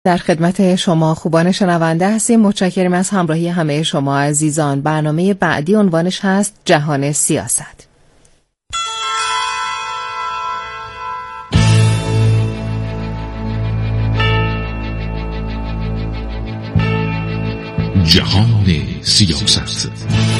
در خدمت شما خوبان شنونده هستیم. متشکرم از همراهی همه شما عزیزان. برنامه بعدی عنوانش هست جهان سیاست. جهان سیاست.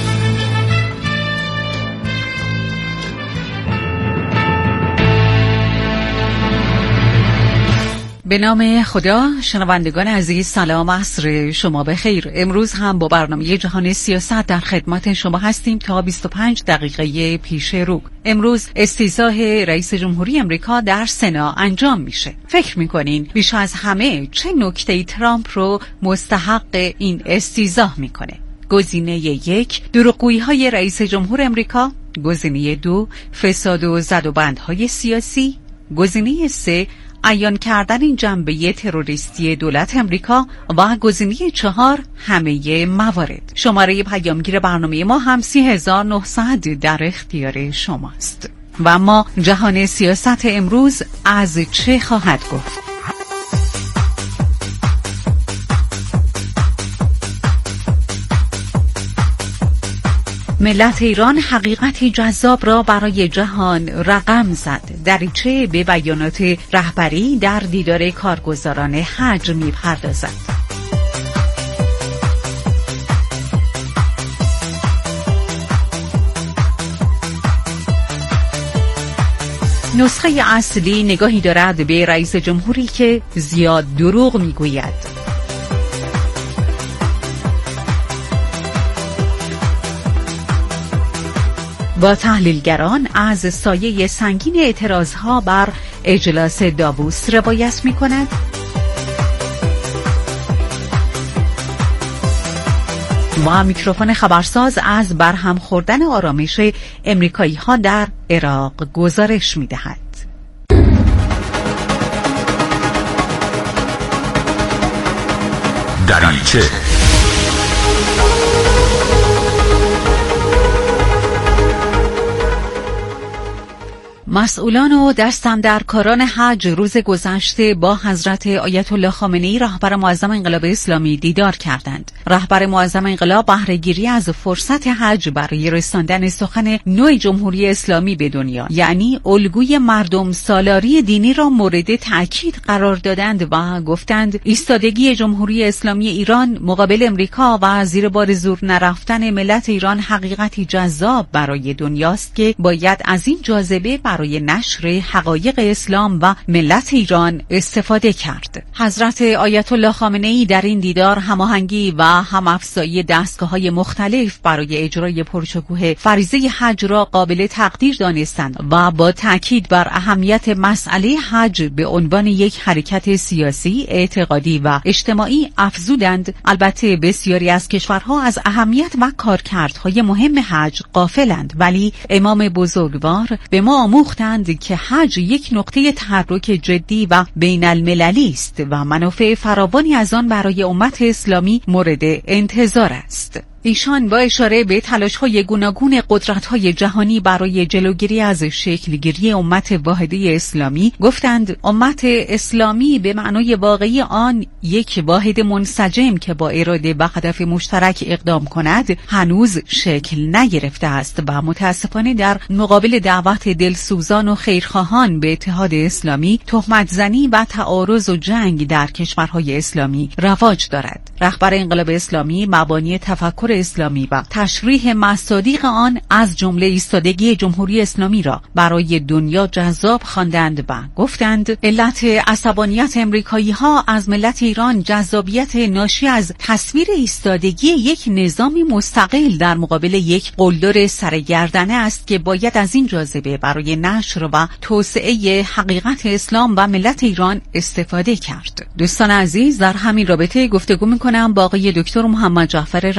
به نام خدا. شنوندگان عزیز سلام، عصر شما بخیر. امروز هم با برنامه جهان سیاست در خدمت شما هستیم تا 25 دقیقه پیش رو. امروز استیضاح رئیس جمهوری امریکا در سنا انجام میشه. فکر میکنین بیش از همه چه نکته ترامپ رو مستحق این استیضاح میکنه؟ گزینه 1 دروغگویی‌های رئیس جمهور امریکا، گزینه 2 فساد و زدوبندهای سیاسی، گزینه 3 عیان کردن این جنبه تروریستی دولت امریکا و گزینه 4 همه موارد. شماره پیامگیر برنامه ما هم 3900 در اختیار شماست. و اما جهان سیاست امروز از چه خواهد گفت؟ ملت ایران حقیقتی جذاب را برای جهان رقم زد. دریچه به بیانات رهبری در دیدار کارگزاران حج می‌پردازد. نسخه اصلی نگاهی دارد به رئیس جمهوری که زیاد دروغ می‌گوید. با تحلیلگران از سایه سنگین اعتراضها بر اجلاس داووس روایت می کند. و میکروفون خبرساز از برهم خوردن آرامش امریکایی ها در عراق گزارش می دهد. دریچه مسئولان و دستاندرکاران حج روز گذشته با حضرت آیت الله خامنه‌ای رهبر معظم انقلاب اسلامی دیدار کردند. رهبر معظم انقلاب بهره‌گیری از فرصت حج برای رساندن سخن نو جمهوری اسلامی به دنیا، یعنی الگوی مردم سالاری دینی را مورد تأکید قرار دادند و گفتند ایستادگی جمهوری اسلامی ایران مقابل امریکا و زیر بار زور نرفتن ملت ایران حقیقتی جذاب برای دنیاست که باید از این جاذبه برای نشر حقایق اسلام و ملت ایران استفاده کرد. حضرت آیت الله خامنه‌ای در این دیدار هماهنگی و همافزایی دستگاه‌های مختلف برای اجرای پرشکوه فریضه حج را قابل تقدیر دانستند و با تاکید بر اهمیت مسئله حج به عنوان یک حرکت سیاسی، اعتقادی و اجتماعی افزودند. البته بسیاری از کشورها از اهمیت و کارکردهای مهم حج غافلند، ولی امام بزرگوار به ما آموختند که حج یک نقطه تحرک جدی و بین المللی است و منافع فراوانی از آن برای امت اسلامی مورد انتظار است. ایشان با اشاره به تلاش‌های گوناگون قدرت‌های جهانی برای جلوگیری از شکل‌گیری امت واحده اسلامی گفتند امت اسلامی به معنای واقعی آن یک واحد منسجم که با اراده و هدف مشترک اقدام کند هنوز شکل نگرفته است و متاسفانه در مقابل دعوت دلسوزان و خیرخواهان به اتحاد اسلامی تهمت‌زنی و تعارض و جنگ در کشورهای اسلامی رواج دارد. رهبر انقلاب اسلامی مبانی تفکر اسلامی و تشریح مصادیق آن از جمله ایستادگی جمهوری اسلامی را برای دنیا جذاب خواندند و گفتند علت عصبانیت امریکایی ها از ملت ایران جذابیت ناشی از تصویر ایستادگی یک نظامی مستقل در مقابل یک قلدر سرگردنه است که باید از این جاذبه برای نشر و توسعه حقیقت اسلام و ملت ایران استفاده کرد. دوستان عزیز، در همین رابطه گفتگو می‌کنم با آقای دکتر محمد جعفر رضوی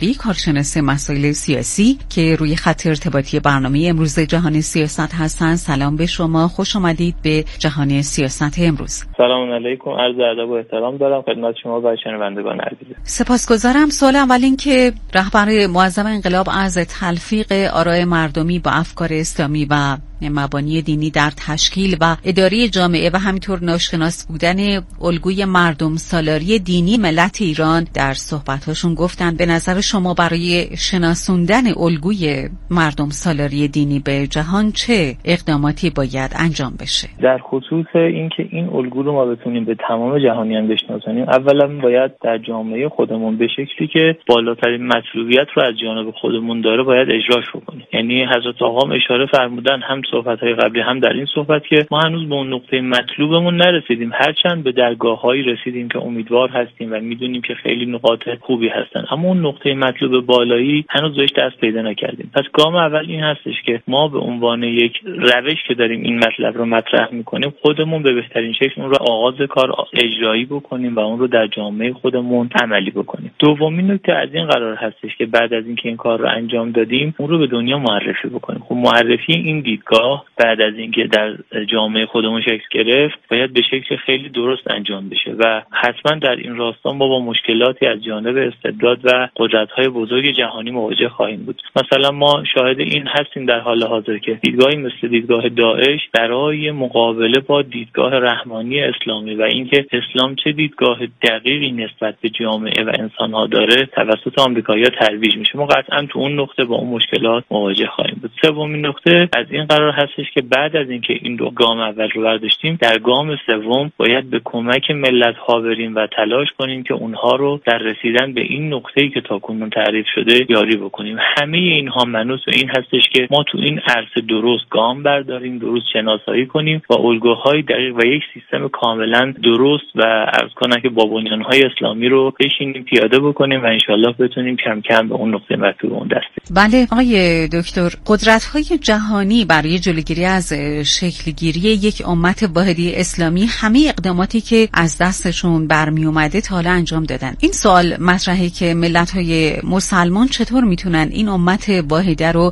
رضوی، کارشناس مسائل سیاسی که روی خط ارتباطی برنامه امروز جهان سیاست هستند. سلام به شما، خوش آمدید به جهان سیاست امروز. سلام علیکم، عرض ادب و احترام دارم خدمت شما و شنوندگان عزیز. سپاسگزارم. سوال اول این که رهبر معظم انقلاب از تلفیق آراء مردمی با افکار اسلامی و مبانی دینی در تشکیل و اداره جامعه و همینطور ناشناس بودن الگوی مردم سالاری دینی ملت ایران در صحبتاشون گفتن به نظر شما برای شناسوندن الگوی مردم سالاری دینی به جهان چه اقداماتی باید انجام بشه؟ در خصوص اینکه این الگو رو ما بتونیم به تمام جهانیان بشناسونیم، اولا باید در جامعه خودمون به شکلی که بالاترین مطلوبیت رو از جانب خودمون داره باید اجراش بکنیم. یعنی حضرت آقا اشاره فرمودن هم صحبت‌های قبلی هم در این صحبت که ما هنوز به اون نقطه مطلوبمون نرسیدیم، هرچند به درگاه‌هایی رسیدیم که امیدوار هستیم و میدونیم که خیلی نقاط خوبی هستن، اما اون نقطه مطلوب بالایی هنوز بهش دست پیدا نکردیم. پس گام اول این هستش که ما به عنوان یک روش که داریم این مطلب رو مطرح می‌کنیم خودمون به بهترین شکل اون رو آغاز کار اجرایی بکنیم و اون رو در جامعه خودمون عملی بکنیم. دومین نکته از این قرار هستش که بعد از اینکه این کار رو انجام دادیم اون رو به دنیا معرفی بکنیم. خب معرفی این دیدگاه بعد از اینکه در جامعه خودمون شکل گرفت باید به شکل خیلی درست انجام بشه و حتما در این راستا ما با مشکلاتی از جانب استبداد و قدرت‌های بزرگ جهانی مواجه خواهیم بود. مثلا ما شاهد این هستیم در حال حاضر که دیدگاهی مثل دیدگاه داعش برای مقابله با دیدگاه رحمانی اسلامی و اینکه اسلام چه دیدگاه دقیقی نسبت به جامعه و انسان‌ها داره توسط آمریکایی‌ها ترویج میشه. ما قطعا تو اون نقطه با اون مشکلات مواجه خواهیم بود. سومین نکته از این قرار هستش که بعد از اینکه این دو گام اول رو برداشتیم در گام سوم باید به کمک ملت‌ها بریم و تلاش کنیم که اونها رو در رسیدن به این نقطه‌ای که تاکنون تعریف شده یاری بکنیم. همه اینها منوط به این هستش که ما تو این عرصه درست گام برداریم، درست شناسایی کنیم و الگوهای دقیق و یک سیستم کاملا درست و عرض کنم که با بنیان‌های اسلامی رو بشینیم پیاده بکنیم و انشالله بتونیم کم کم به اون نقطه مطلوب اون دست بدیم. بله آقای دکتر، قدرت‌های جهانی برای جلوگیری از شکلگیری یک امت واحدی اسلامی همه اقداماتی که از دستشون برمی اومده تا حالا انجام دادن. این سوال مطرحه که ملت‌های مسلمان چطور میتونن این امت واحده رو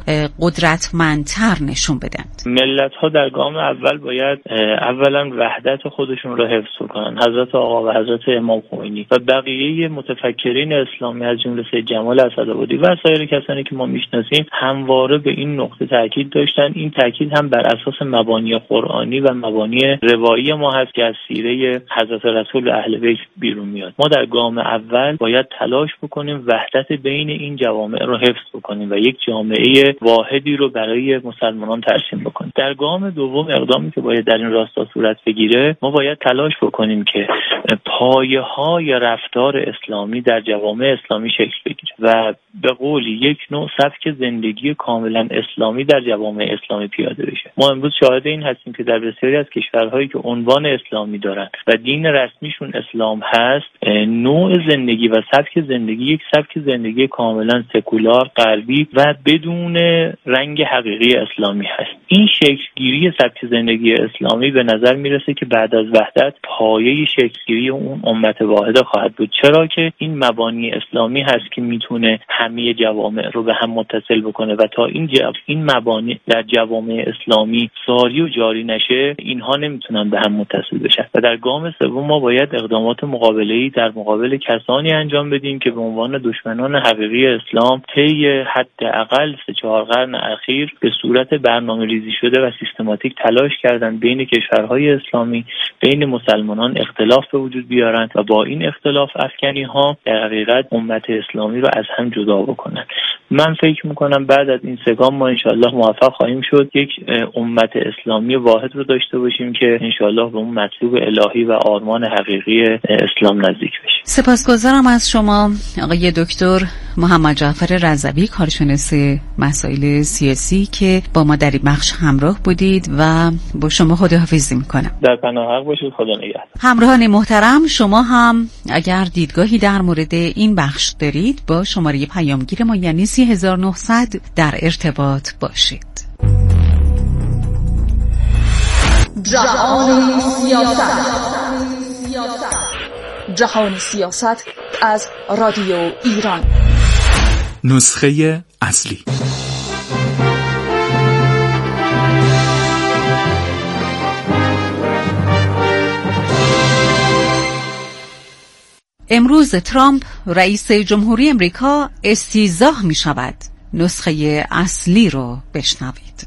قدرتمندتر نشون بدن؟ ملت‌ها در گام اول باید اولا وحدت خودشون رو حفظ کنن. حضرت آقا و حضرت امام خمینی و بقیه متفکرین اسلامی از جمله سید جمال اسدآبادی و سایر کسانی که ما میشناسیم همواره به این نقطه تاکید داشتن. این تاکید هم بر اساس مبانی قرآنی و مبانی روایی ما هست که از سیره حضرت رسول و اهل بیت بیرون میاد. ما در گام اول باید تلاش بکنیم وحدت بین این جوامع رو حفظ بکنیم و یک جامعه واحدی رو برای مسلمانان ترسیم بکنیم. در گام دوم اقدامی که باید در این راستا صورت بگیره، ما باید تلاش بکنیم که پایه‌های رفتار اسلامی در جوامع اسلامی شکل بگیره و به قولی یک نوع سبک زندگی کاملا اسلامی در جوامع اسلامی پیاده بشه. ما امروز شاهد این هستیم که در بسیاری از کشورهایی که عنوان اسلامی دارن و دین رسمیشون اسلام هست، نوع زندگی و سبک زندگی یک سبک زندگی کاملا سکولار غربی و بدون رنگ حقیقی اسلامی هست. این شکلگیری سبک زندگی اسلامی به نظر میرسه که بعد از وحدت پایه شکلگیری اون امت واحده خواهد بود، چرا که این مبانی اسلامی هست که میتونه همه جوامع رو به هم متصل بکنه و تا این مبانی در جوامع اسلامی ساری و جاری نشه اینها نمیتونن به هم متصل بشن. و در گام سوم ما باید اقدامات مقابله‌ای در مقابل کسانی انجام بدیم که به عنوان دشمنان حقیقی اسلام طی حداقل 3-4 قرن اخیر به صورت برنامه‌ریزی شده و سیستماتیک تلاش کردن بین کشورهای اسلامی، بین مسلمانان اختلاف به وجود بیارن و با این اختلاف افکنی‌ها در حقیقت امت اسلامی رو از هم جدا بکنن. من فکر میکنم بعد از این سگام ما انشالله موفق خواهیم شد یک امت اسلامی واحد رو داشته باشیم که انشالله به اون مطلوب الهی و آرمان حقیقی اسلام نزدیک بشیم. سپاسگزارم از شما آقای دکتر محمد جعفر رضوی، کارشناس مسائل سیاسی که با ما در این بخش همراه بودید و با شما خداحافظی میکنم. در پناه حق باشید. خدا نگهدار. همراهان محترم، شما هم اگر دیدگاهی در مورد این بخش دارید با شماره پیامگیر ما یعنی 3900 در ارتباط باشید. جهان سیاست. جهان سیاست از رادیو ایران. نسخه اصلی. امروز ترامپ رئیس جمهوری امریکا استیضاح می شود. نسخه اصلی رو بشنوید.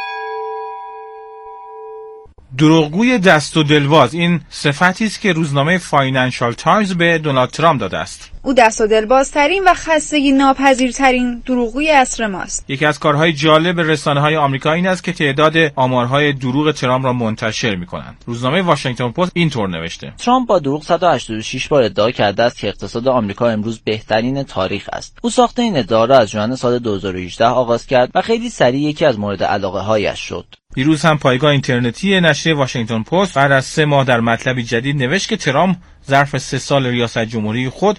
دروغگوی دست و دلواز، این صفتی است که روزنامه فاینانشال تایمز به دونالد ترامپ داده است. او دست و دلبازترین و خستگی ناپذیرترین دروغگوی عصر ماست. یکی از کارهای جالب رسانه‌های آمریکا این است که تعداد آمارهای دروغ ترامپ را منتشر می‌کنند. روزنامه واشنگتن پست اینطور نوشته: ترامپ با دروغ 186 بار ادعا کرده است که اقتصاد آمریکا امروز بهترین تاریخ است. او ساخت این ادعا را از ژوئن سال 2018 آغاز کرد و خیلی سریع یکی از مورد علاقه‌هایش شد. دیروز هم پایگاه اینترنتی نشریه واشنگتن پست بعد از 3 ماه در مطلبی جدید نوشت که ترامپ ظرف 3 سال ریاست جمهوری خود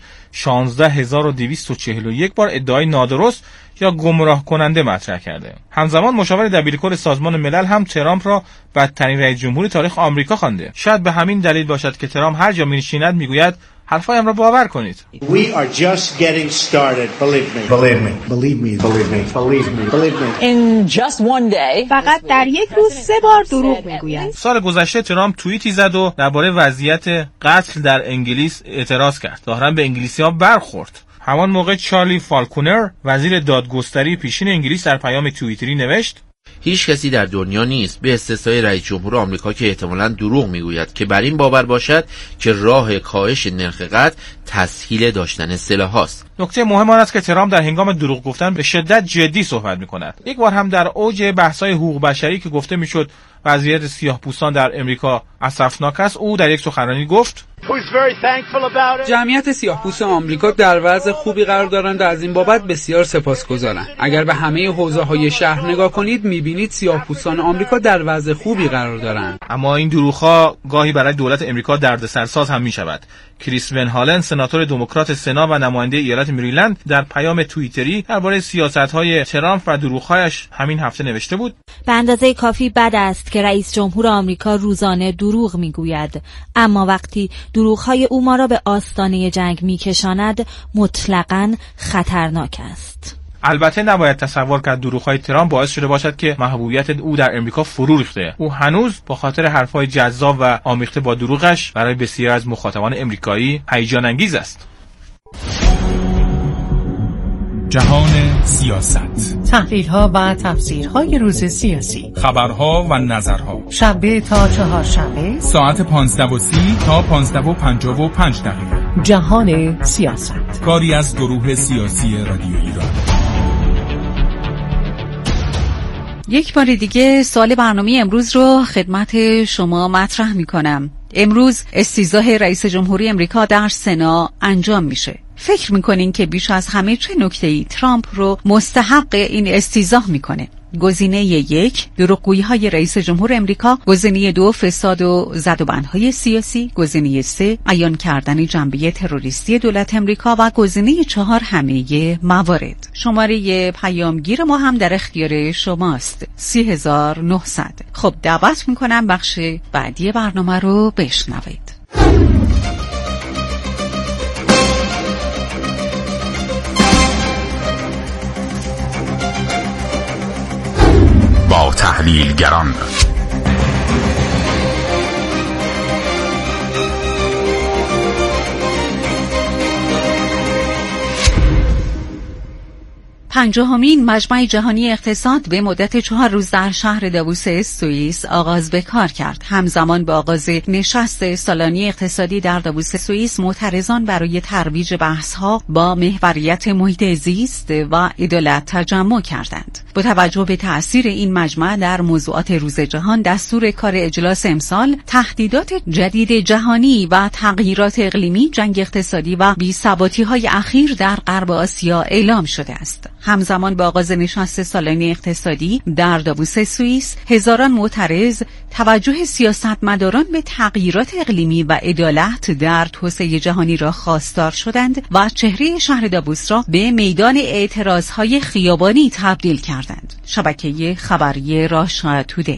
16241 بار ادعای نادرست یا گمراه کننده مطرح کرده. همزمان مشاور دبیرکل سازمان ملل هم ترامپ را بدترین رئیس جمهور تاریخ آمریکا خوانده. شاید به همین دلیل باشد که ترامپ هر جا می‌نشیند میگوید حرفایم را باور کنید. We are just getting started. Believe me. Believe me. Believe me. Believe me. Believe me. Believe me. In just one day. فقط در یک روز 3 بار دروغ میگوید. سال گذشته ترامپ توییتی زد و درباره وضعیت قتل در انگلیس اعتراض کرد. ظاهراً به انگلیسی‌ها برخورد. همان موقع چارلی فالکونر وزیر دادگستری پیشین انگلیس در پیام توییتری نوشت: هیچ کسی در دنیا نیست به استثنای رئیس جمهور آمریکا که احتمالاً دروغ میگوید که بر این باور باشد که راه کاهش نرخ قتل تسهیل داشتن سلاح است. نکته مهم آن است که ترامپ در هنگام دروغ گفتن به شدت جدی صحبت می‌کند. یک بار هم در اوج بحث‌های حقوق بشری که گفته می‌شد وضعیت سیاه‌پوستان در امریکا اسفناک است، او در یک سخنرانی گفت: جمعیت سیاه‌پوست آمریکا در وضع خوبی قرار دارند و از این بابت بسیار سپاسگزارم. اگر به همه حوزه‌های شهر نگاه کنید می‌بینید سیاه‌پوستان آمریکا در وضع خوبی قرار دارند. اما این دروغ‌ها گاهی برای دولت امریکا دردسرساز هم می‌شود. کریس ون هالن سناتور دموکرات سنا و نماینده ایالت مریلند در پیام توییتری درباره سیاست‌های ترامپ و دروغ‌هایش همین هفته نوشته بود: به اندازه کافی بد است که رئیس جمهور آمریکا روزانه دروغ میگوید، اما وقتی دروغ‌های او ما را به آستانه جنگ میکشاند مطلقاً خطرناک است. البته نباید تصور کرد دروغ‌های ترامپ باعث شده باشد که محبوبیت او در امریکا فرو ریخته. او هنوز با خاطر حرف‌های جذاب و آمیخته با دروغش برای بسیاری از مخاطبان امریکایی هیجان انگیز است. جهان سیاست، تحلیل‌ها و تفسیرهای روز سیاسی، خبرها و نظرها، شنبه تا چهارشنبه ساعت 15:30 تا 15:55 دقیقه. جهان سیاست، کاری از گروه سیاسی رادیو ایران. یک بار دیگه سوال برنامه امروز رو خدمت شما مطرح می‌کنم. امروز استیضاح رئیس جمهوری امریکا در سنا انجام میشه. فکر میکنین که بیش از همه چه نکته‌ای ترامپ رو مستحق این استیضاح میکنه؟ گزینه 1 دروغگویی‌های رئیس جمهور امریکا، گزینه 2 فساد و زدوبندهای سیاسی، گزینه 3 عیان کردن جنبه تروریستی دولت امریکا و گزینه 4 همه موارد. شماره پیامگیر ما هم در اختیار شماست: 30900. خب دعوت میکنم بخش بعدی برنامه رو بشنوید. با تحلیلگران پنجمین مجمع جهانی اقتصاد به مدت 4 روز در شهر داووس سوئیس آغاز به کار کرد. همزمان با آغاز نشست سالانه اقتصادی در داووس سوئیس، معترضان برای ترویج بحث‌ها با محوریت محیط زیست و عدالت تجمع کردند. با توجه به تأثیر این مجمع در موضوعات روز جهان، دستور کار اجلاس امسال تهدیدات جدید جهانی و تغییرات اقلیمی، جنگ اقتصادی و بی‌ثباتی‌های اخیر در غرب آسیا اعلام شده است. همزمان با آغاز نشست سالانه اقتصادی در داووس سوئیس، هزاران معترض توجه سیاستمداران به تغییرات اقلیمی و عدالت در توسعه جهانی را خواستار شدند و چهره شهر داووس را به میدان اعتراضهای خیابانی تبدیل کردند. شبکه خبری راشا تودی.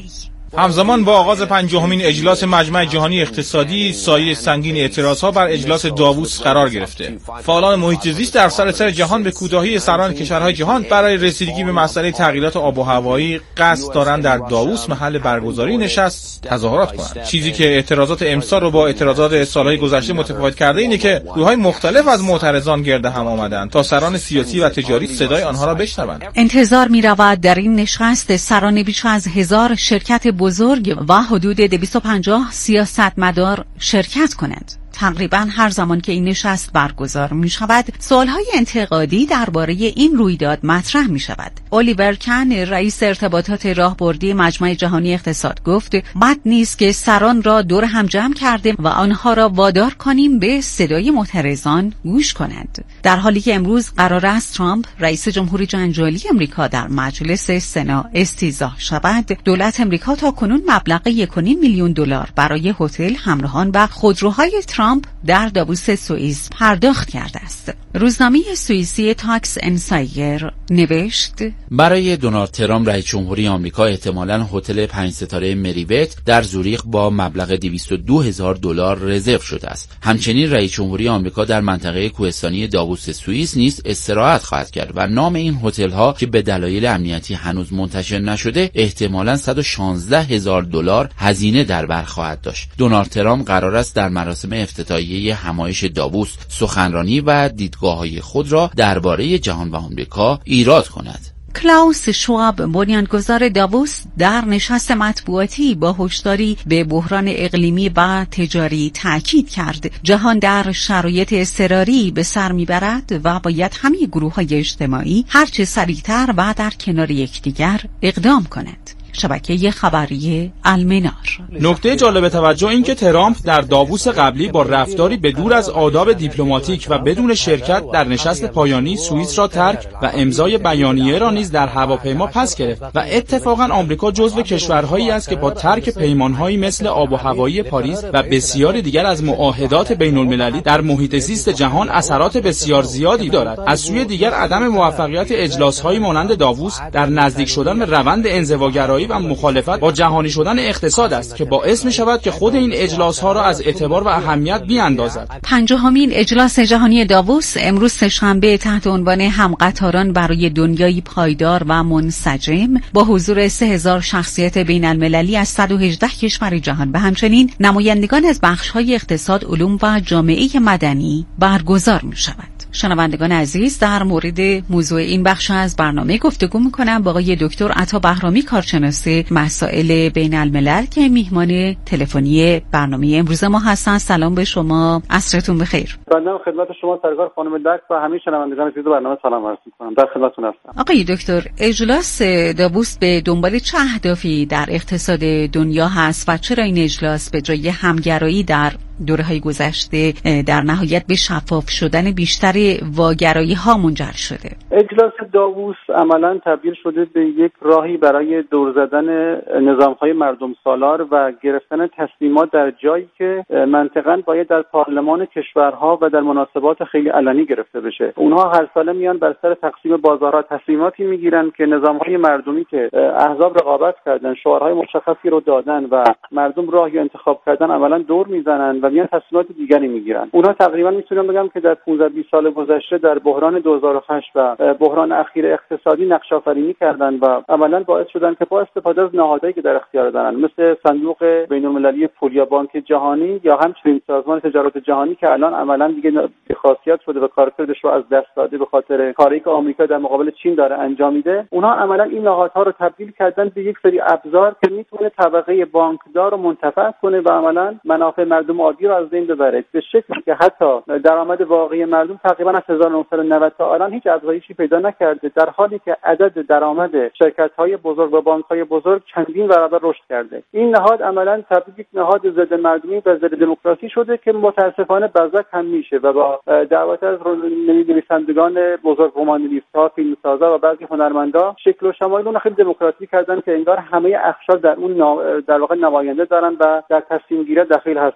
همزمان با آغاز 50مین اجلاس مجمع جهانی اقتصادی، سایه سنگین اعتراضها بر اجلاس داووس قرار گرفته. فعالان محیط زیست در سراسر جهان به کوتاهی سران کشورهای جهان برای رسیدگی به مسئله تغییرات آب و هوایی قصد دارند در داووس محل برگزاری نشست تظاهرات کنند. چیزی که اعتراضات امسال رو با اعتراضات سالهای گذشته متفاوت کرده اینه که گروه‌های مختلف از معترضان گرد هم آمدند تا سران سیاسی و تجاری صدای آنها را بشنوند. انتظار می‌رود در این نشست سران بیش از 1000 شرکت بزرگ و حدود 250 سیاستمدار شرکت کنند. تقریبا هر زمان که این نشست برگزار می شود سوالهای انتقادی درباره این رویداد مطرح می شود. الیور کن رئیس ارتباطات راهبردی مجمع جهانی اقتصاد گفت بد نیست که سران را دور هم جمع کرده و آنها را وادار کنیم به صدای معترضان گوش کنند. در حالی که امروز قرار است ترامپ رئیس جمهوری جنجالی امریکا در مجلس سنا استیضاح شود، دولت امریکا تا کنون مبلغ 1.5 میلیون دلار برای هتل، همراهان و خودروهای ترامپ در داووس سوئیس پرداخت کرده است. روزنامه سوئیسی تاکس انسایر نوشت برای دونالد ترامپ رئیس جمهوری آمریکا احتمالاً هتل 5 ستاره مریوت در زوریخ با مبلغ 202,000 دلار رزرو شده است. همچنین رئیس جمهوری آمریکا در منطقه کوهستانی داووس سوئیس نیز استراحت خواهد کرد و نام این هتل‌ها که به دلایل امنیتی هنوز منتشر نشده احتمالاً 116,000 دلار هزینه در بر خواهد داشت. دونالد ترامپ قرار است در مراسم افتتاحیه همایش داووس سخنرانی و دیدگاه‌های خود را درباره جهان و آمریکا ایراد کند. کلاوس شواب بنیانگذار داووس در نشست مطبوعاتی با هشداری به بحران اقلیمی و تجاری تاکید کرد. جهان در شرایط اضطراری به سر میبرد و باید همه گروه‌های اجتماعی هرچه سریعتر و در کنار یکدیگر اقدام کنند. شبکه خبری المنار. نکته جالب توجه این که ترامپ در داووس قبلی با رفتاری بدور از آداب دیپلماتیک و بدون شرکت در نشست پایانی سوئیس را ترک و امضای بیانیه را نیز در هواپیما پس گرفت و اتفاقا آمریکا جزو کشورهایی است که با ترک پیمانهایی مثل آب و هوایی پاریس و بسیاری دیگر از معاهدات بین‌المللی در محیط زیست جهان اثرات بسیار زیادی دارد. از سوی دیگر عدم موفقیت اجلاس‌های مانند داووس در نزدیک شدن به روند انزواگرایی و مخالفت با جهانی شدن اقتصاد است که باعث می شود که خود این اجلاس ها را از اعتبار و اهمیت بیاندازد. 50مین اجلاس جهانی داووس امروز سه‌شنبه تحت عنوان همقطاران برای دنیایی پایدار و منسجم با حضور 3000 شخصیت بین المللی از 118 کشور جهان و همچنین نمایندگان از بخش‌های اقتصاد، علوم و جامعه مدنی برگزار می شود. شنوندگان عزیز، در مورد موضوع این بخش از برنامه گفتگو می‌کنم با آقای دکتر عطا بهرامی، کارشناس مسائل بین الملل که میهمان تلفنی برنامه امروز ما هستن. سلام به شما، عصرتون بخیر. بنده خدمت شما سرکار خانم دک و همه شنوندگان عزیز برنامه سلام عرض می‌کنم. در خدمتتون هستم. آقای دکتر، اجلاس داووس به دنبال چه اهدافی در اقتصاد دنیا هست و چرا این اجلاس به جای همگرایی در دوره‌های گذشته در نهایت به شفاف شدن بیشتر واگرایی‌ها منجر شده؟ اجلاس داووس عملاً تبدیل شده به یک راهی برای دور زدن نظام‌های مردم سالار و گرفتن تصمیمات در جایی که منطقاً باید در پارلمان کشورها و در مناسبات خیلی علنی گرفته بشه. اونها هر ساله میان بر سر تقسیم بازارها تصمیماتی میگیرن که نظام‌های مردمی که احزاب رقابت کردن، شعارهای مشخصی رو دادن و مردم راهی انتخاب کردن، عملاً دور میزنن و میان تصمیمات دیگری میگیرن. اونها تقریبا میتونم بگم که در 15-20 سال گذشته در بحران 2008 و بحران اخیر اقتصادی نقش آفرینی کردن و عملاً باعث شدن که با استفاده از نهادهایی که در اختیار دارن مثل صندوق بین‌المللی پول یا بانک جهانی یا همچنین سازمان تجارت جهانی که الان عملاً دیگه بی‌خاصیت شده و کارکردش رو از دست داده به خاطر کاری که آمریکا در مقابل چین داره انجام میده، اونها عملاً این نهادها رو تبدیل کردن به یک سری ابزار که میتونه طبقه بانکدار رو منتفع کنه و عملاً منافع مردم عادی رو از بین ببره، به شکلی که حتی درآمد واقعی مردم تقریبا از 1990 تا الان هیچ افزایشی پیدا نکرده، در حالی که عدد درآمد شرکت‌های بزرگ و بانک‌های بزرگ چندین برابر رشد کرده. این نهاد عملاً تبدیل یک نهاد ضد مردمی و ضد دموکراسی شده که متأسفانه بزک هم میشه و با دعوت از نویسندگان بزرگ، رمان‌نویس‌ها، فیلمسازا و بعضی هنرمندا شکل و شمایل اون خیلی دموکراتیک کردن که انگار همه اقشار در اون در واقع نماینده دارن و در تصمیم گیری دخیل هستن. در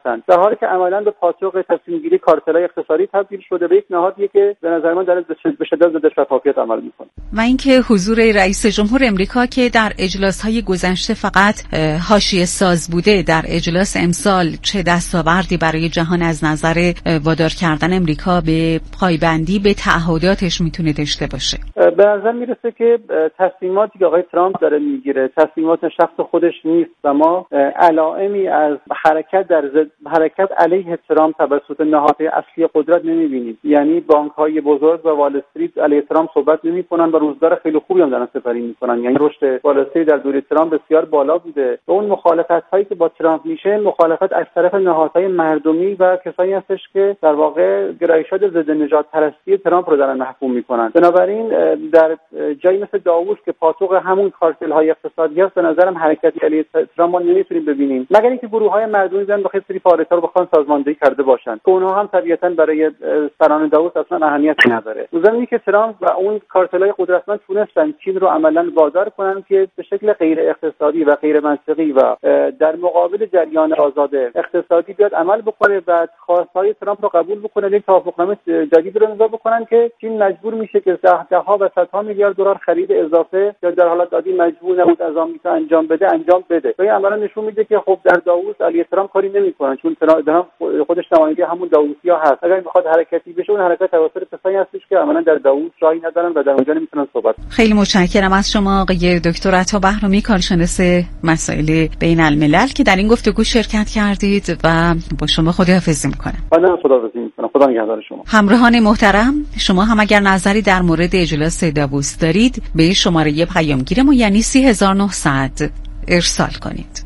حالی که عملاً به پاتوق تصمیم‌گیری کارتل‌های اقتصادی تبدیل شده، به یک نهادی که به نظر من داره به شدت ضد شفافیت عمل می‌کنه. و اینکه حضور رئیس جمهور امریکا که در اجلاس‌های گذشته فقط حاشیه ساز بوده، در اجلاس امسال چه دستاوردی برای جهان از نظر وادار کردن امریکا به پایبندی به تعهداتش میتونه داشته باشه؟ به نظر میرسه که تصمیماتی که آقای ترامپ داره میگیره تصمیمات شخص خودش نیست و ما علائمی از حرکت علیه ترامپ توسط نهادهای اصلی قدرت نمیبینیم. یعنی بانک‌های بزرگ و وال استریت علیه ترامپ صحبت نمی‌کنن و روزگار خیلی خوبی هم دارن سپری می‌کنن. یعنی رشد وال استریت در دوره ترامپ بسیار بالا بوده و اون مخالفت‌هایی که با ترامپ میشه مخالفت از طرف نهادهای مردمی و کسایی هستش که در واقع گرایشات ضد نژاد پرستی ترامپ رو دارن محکوم می‌کنن. بنابراین در جایی مثل داووس که پاتوق همون کارتل‌های اقتصادی هست، به نظرم حرکتی علیه ترامپ ما نمی‌تونیم ببینیم مگر اینکه گروه‌های مردمی بیان بخاطر سری فعالیت‌ها رو بخوان سازماندهی کرده باشن که اونها هم طبیعتاً برای سران داووس اصلا اهمیتی نداره. زمینی که ترامپ و اون کارتل‌های قدرتمند تونستن چین رو عملاً وادار کنن که به شکل غیر اقتصادی و غیر منطقی و در مقابل جریان آزاد اقتصادی بیاد عمل بکنه و خواست‌های ترامپ رو قبول بکنه، یک توافقنامه جدید رو امضا بکنن که چین مجبور میشه که ده‌ها و صدها میلیارد دلار خرید اضافه یا در حالت عادی مجبور نبود از آمریکا انجام بده. و این عملاً نشون میده که خب در داووس علیه ترامپ کاری نمی‌کنن، چون ترامپ خودش نماینده همون داووسیا هست. اگر بخواد حرکتی بشه، اون حرکت توسط کسایی هستش که عملاً در داووس راهی ندارن و در اونجا نمیتونن صحبت. خیلی متشکرم از شما آقای دکتر عطا بهرامی، کارشناس مسائل بین الملل که در این گفتگو شرکت کردید و با شما خداحافظی می‌کنم. من خداحافظی می‌کنم. خدا نگهدار شما. همراهان محترم، شما هم اگر نظری در مورد اجلاس داووس دارید به شماره پیامگیر ما یعنی 3900 ارسال کنید.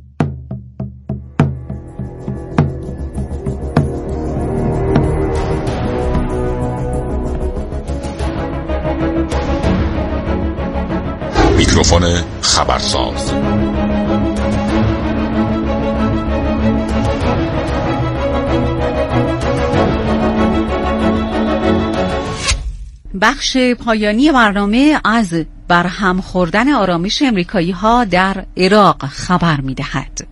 میکروفون خبرساز. بخش پایانی برنامه از برهم خوردن آرامش امریکایی‌ها در عراق خبر می‌دهد.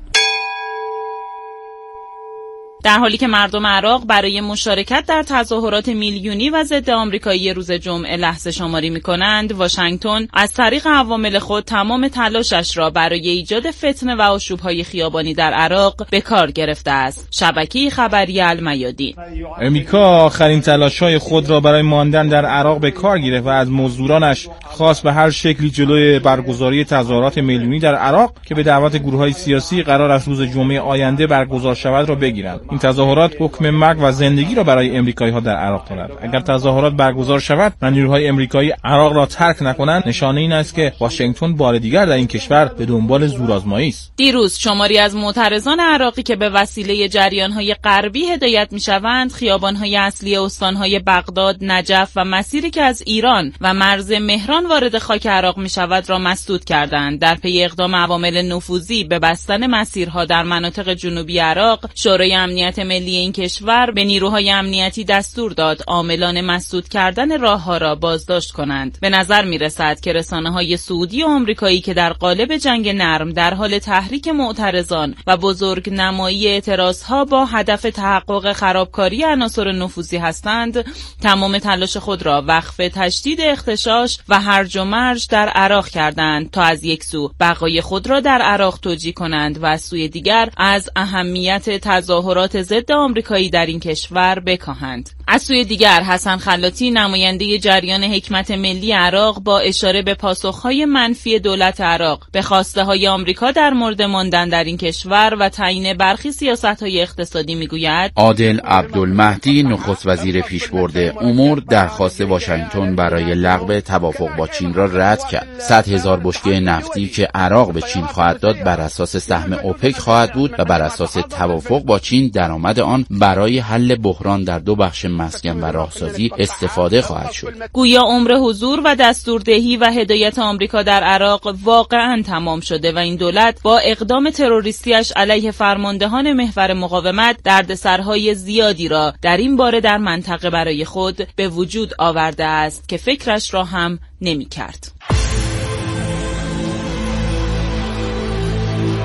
در حالی که مردم عراق برای مشارکت در تظاهرات میلیونی و ضد آمریکایی روز جمعه لحظه شماری می‌کنند، واشنگتن از طریق عوامل خود تمام تلاشش را برای ایجاد فتنه و آشوب‌های خیابانی در عراق به کار گرفته است. شبکه خبری المیادین: امریکا آخرین تلاش‌های خود را برای ماندن در عراق به کار گرفت و از مزدورانش خواست به هر شکلی جلوی برگزاری تظاهرات میلیونی در عراق که به دعوت گروه‌های سیاسی قرار است روز جمعه آینده برگزار شود را بگیرند. این تظاهرات حکم مرگ و زندگی را برای امریکایی‌ها در عراق دارد. اگر تظاهرات برگزار شود و نیروهای امریکایی عراق را ترک نکنند، نشانه این است که واشنگتن بار دیگر در این کشور به دنبال زورآزمایی است. دیروز شماری از معترضان عراقی که به وسیله جریان‌های غربی هدایت می‌شوند، خیابان‌های اصلی استان‌های بغداد، نجف و مسیری که از ایران و مرز مهران وارد خاک عراق می‌شود را مسدود کردند. در پی اقدام عوامل نفوذی به بستن مسیرها در مناطق جنوبی عراق، شورای امنیت ملی این کشور به نیروهای امنیتی دستور داد عاملان مسدود کردن راهها را بازداشت کنند. به نظر می‌رسد که رسانه‌های سعودی و آمریکایی که در قالب جنگ نرم در حال تحریک معترضان و بزرگ نمایی اعتراضها با هدف تحقق خرابکاری عناصر نفوذی هستند، تمام تلاش خود را وقف تشدید اغتشاش و هرج و مرج در عراق کردند تا از یک سو بقای خود را در عراق توجیه کنند و از سوی دیگر از اهمیت تظاهرات ضد آمریکایی در این کشور بکاهند. از سوی دیگر حسن خلاتی، نماینده جریان حکمت ملی عراق، با اشاره به پاسخهای منفی دولت عراق به خواسته‌های آمریکا در مورد ماندن در این کشور و تعیین برخی سیاست‌های اقتصادی میگوید: عادل عبدالمهدی، نخست وزیر پیشبرد امور، درخواست واشنگتن برای لغو توافق با چین را رد کرد. 100,000 بشکه نفتی که عراق به چین خواهد داد بر اساس سهم اوپک خواهد بود و بر اساس توافق با چین درآمد آن برای حل بحران در دو بخش مسکن و راهسازی استفاده خواهد شد. گویا عمر حضور و دستوردهی و هدایت آمریکا در عراق واقعاً تمام شده و این دولت با اقدام تروریستیش علیه فرماندهان محور مقاومت دردسرهای زیادی را در این باره در منطقه برای خود به وجود آورده است که فکرش را هم نمی کرد.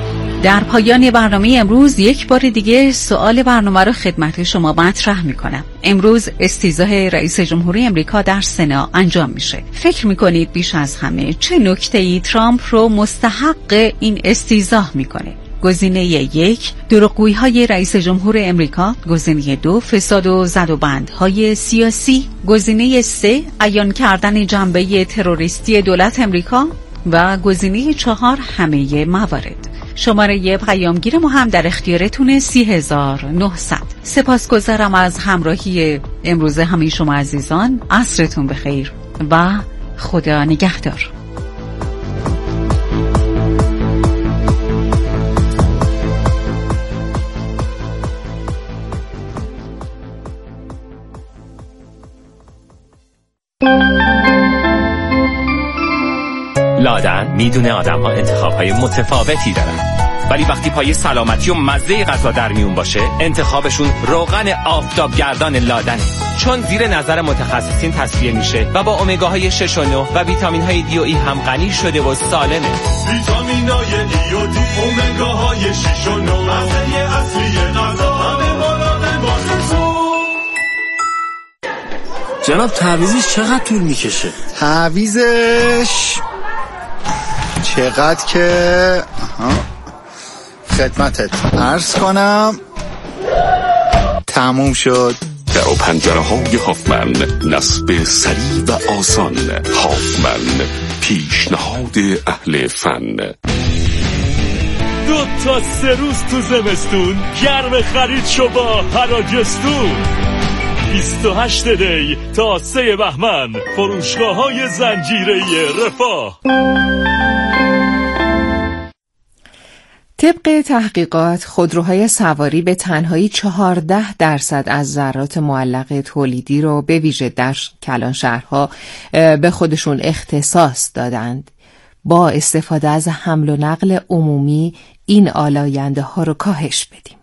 در پایان برنامه امروز یک بار دیگه سوال برنامه رو خدمت شما مطرح میکنم. امروز استیضاح رئیس جمهوری امریکا در سنا انجام میشه. فکر میکنید بیش از همه چه نکته‌ای ترامپ رو مستحق این استیضاح میکنه؟ گزینه 1 دروغگویی‌های رئیس جمهور امریکا، گزینه 2 فساد و زدوبندهای سیاسی، گزینه 3 عیان کردن جنبه تروریستی دولت امریکا و گزینه 4 همه موارد. شماره پیامگیر ما هم در اختیارتون 30900. سپاسگزارم از همراهی امروز همه شما عزیزان. عصرتون بخیر و خدا نگهدار. لادن میدونه آدم‌ها انتخاب‌های متفاوتی دارن، ولی وقتی پای سلامتی و مزه غذا در میون باشه انتخابشون روغن آفتابگردان لادنه، چون زیر نظر متخصصین تصفیه میشه و با امگاهای 6 و 9 و ویتامین‌های دی و ای هم غنی شده و سالمه. ویتامین‌های دی و دی، امگاهای 6 و 9، مزه اصلی غذا، همه ملاقه باشون. جناب تعویضش چقدر طول میکشه؟ تعویضش چقدر که خدمتت عرض کنم تموم شد. در و پنجره های هافمن، نصب سریع و آسان. هافمن، پیشنهاد اهل فن. 2 تا 3 روز تو زمستون گرم خرید شو با حراجستون. 28 دی تا 3 بهمن، فروشگاه‌های زنجیره رفاه. طبق تحقیقات خودروهای سواری به تنهایی 14% از ذرات معلق تولیدی رو به ویژه در کلانشهرها به خودشون اختصاص دادند. با استفاده از حمل و نقل عمومی این آلاینده ها رو کاهش بدیم.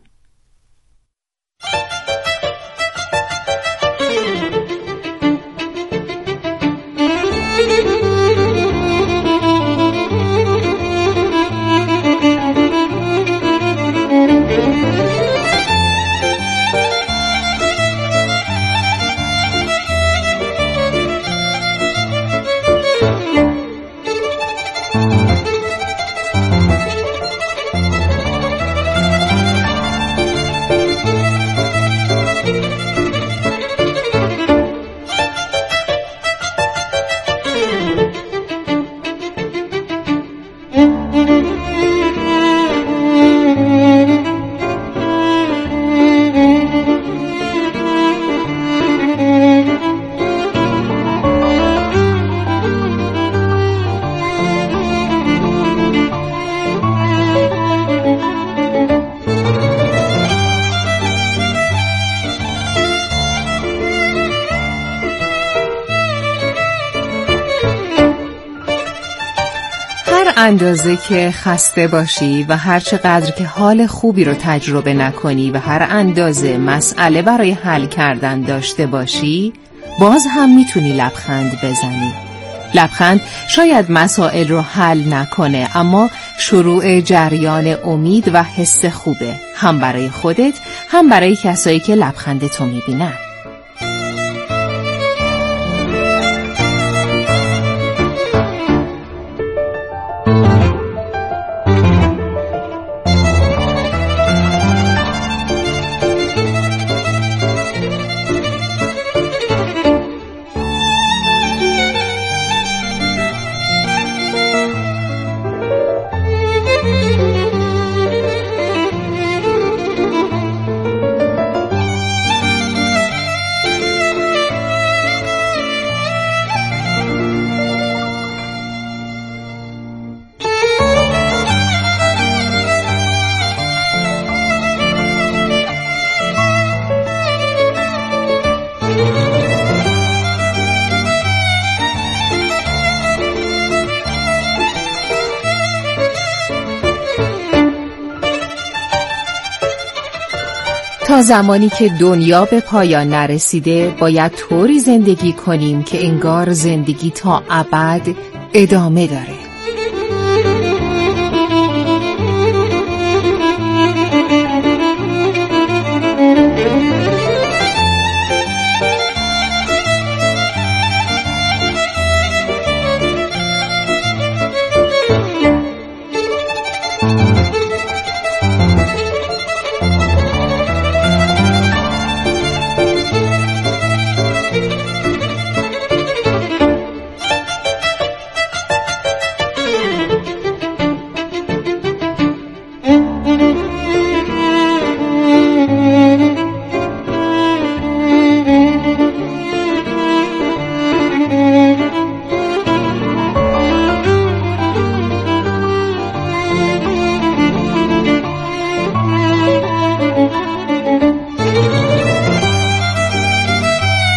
اندازه که خسته باشی و هر چقدر که حال خوبی رو تجربه نکنی و هر اندازه مسئله برای حل کردن داشته باشی، باز هم میتونی لبخند بزنی. لبخند شاید مسائل رو حل نکنه، اما شروع جریان امید و حس خوبه، هم برای خودت هم برای کسایی که لبخند تو میبینن. تا زمانی که دنیا به پایان نرسیده باید طوری زندگی کنیم که انگار زندگی تا ابد ادامه داره.